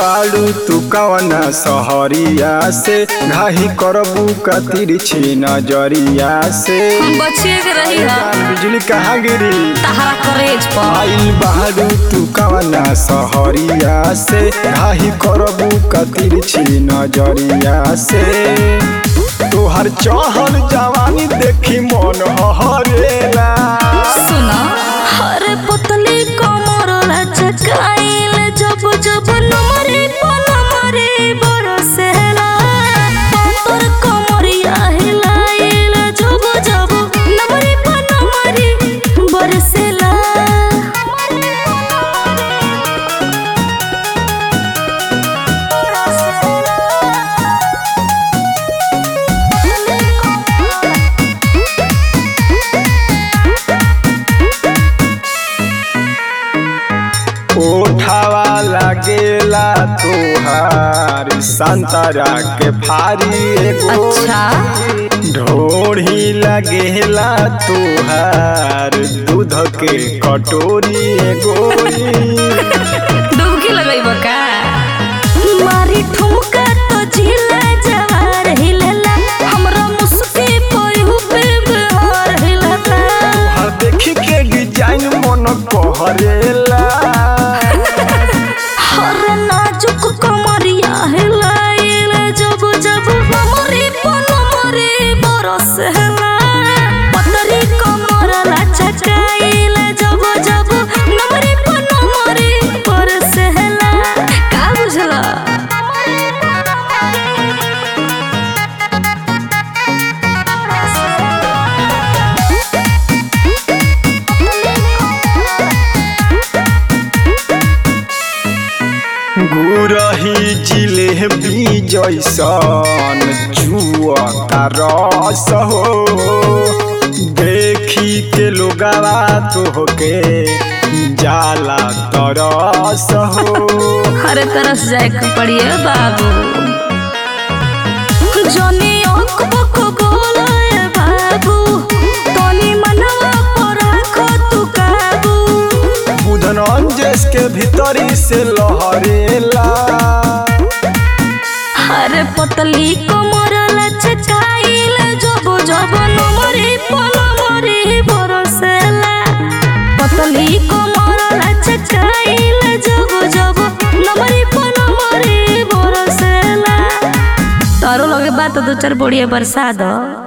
बाड़ू तू कवना सहरिया से घाही करबू कतिर छी नजरिया से बचिए के रही है बिजली कहाँ गिरी तहरा करेज पर आइल बाड़ू तू कवना सहरिया से घाही करबू कतिर छी नजरिया से तोहर चहल जवानी देखी मन हरेला सुना हरे पतली कमर लचकाइल जब जब नमरे पनमरे बरसेला तोर कमरिया हिलाइल जब जब नमरे पनमरे बरसेला ओठावा लागेला तोहार संतरा के फारी एगो अच्छा ढोढ़ी लगेला तोहार दूध के कटोरी एगो डुबकी लगइबो का मारी ठुमका तो झिला जवार हिलला हमरा मुस्की पयु पे बहार हिलला तोहार देखी के डिजाइन मन कहरेला हर नाजुक कमरिया हिलाइल जब जब हमरे पनमरे बरसेला पतरी कमर लचकाइल जब जब नमरे पनमरे बरसेला का बुझला गुरही जिलेबी जैसन जुआ रस हो देखी के लोगवा तोहके जाला तरस हो हर तरफ जाए के पड़िए बाबू जनी अंक बक गोलाए बाबू तनी मनवा पर राखो तू काबू बुधन अंजेस के भीतरी से लहरेला हर पतली कमर लचकाइल जब जब नमरे पनमरे बरसेला पतली कमर लचकाइल जब जब नमरे पनमरे बरसेला तारो लगे बात दो चार बढ़िया बरसा दो।